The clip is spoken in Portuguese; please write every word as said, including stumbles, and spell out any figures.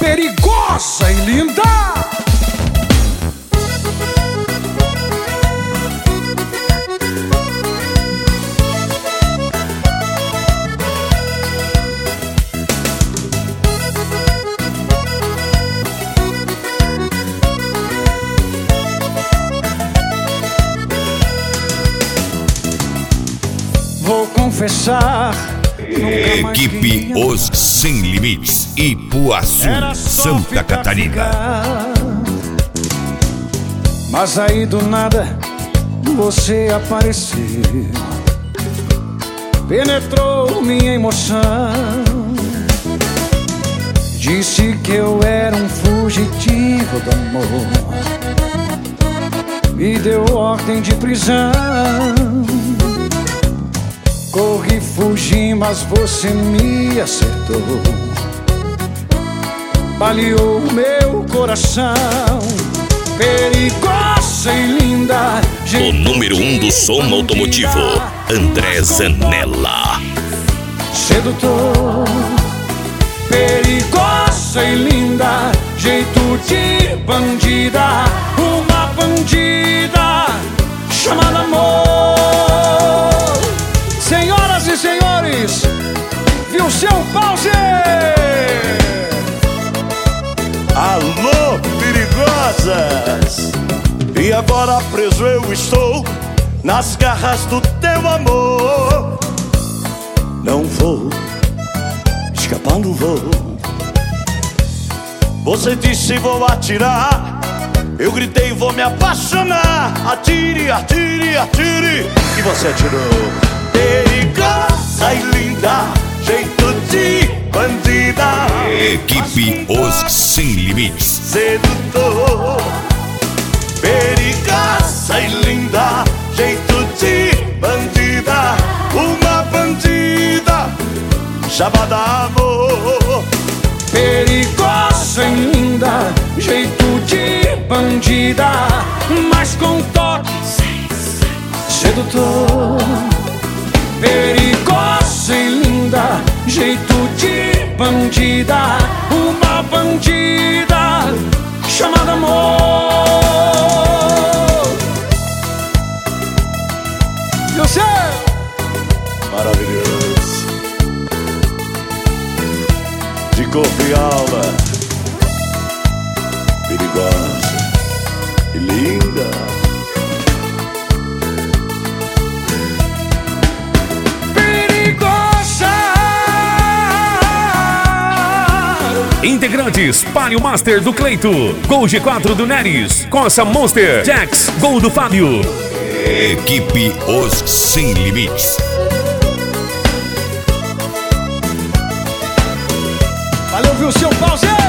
perigosa e linda. Vou confessar, Equipe Os Sem Limites, Ipuaçu, Santa Catarina. Ficar. Mas aí do nada você apareceu, penetrou minha emoção, disse que eu era um fugitivo do amor, me deu ordem de prisão. Corri, fugi, mas você me acertou, baleou meu coração. Perigosa e linda, O número um do som automotivo, André Zanella. Sedutor, perigosa e linda, jeito de bandida, uma bandida chamada amor. Senhoras e senhores, viu seu pause? Alô, perigosas! E agora preso eu estou nas garras do teu amor. Não vou escapar, não vou. Você disse vou atirar, eu gritei vou me apaixonar. Atire, atire, atire, e você atirou. Perigosa e linda, jeito de bandida, Equipe Os Sem Limites. Sedutor. Perigosa e linda, jeito de bandida, uma bandida chamada amor. Perigosa e linda, jeito de bandida, mas com toque sedutor. Perigosa e linda, jeito de bandida, uma bandida chamada amor. Você Maravilhoso, de corpo e alma, perigosa e linda. Integrantes: Palio Master do Cleito, Gol G quatro do Neres, Corsa Monster, Jax, Gol do Fábio. Equipe Os Sem Limites. valeu, viu seu pause?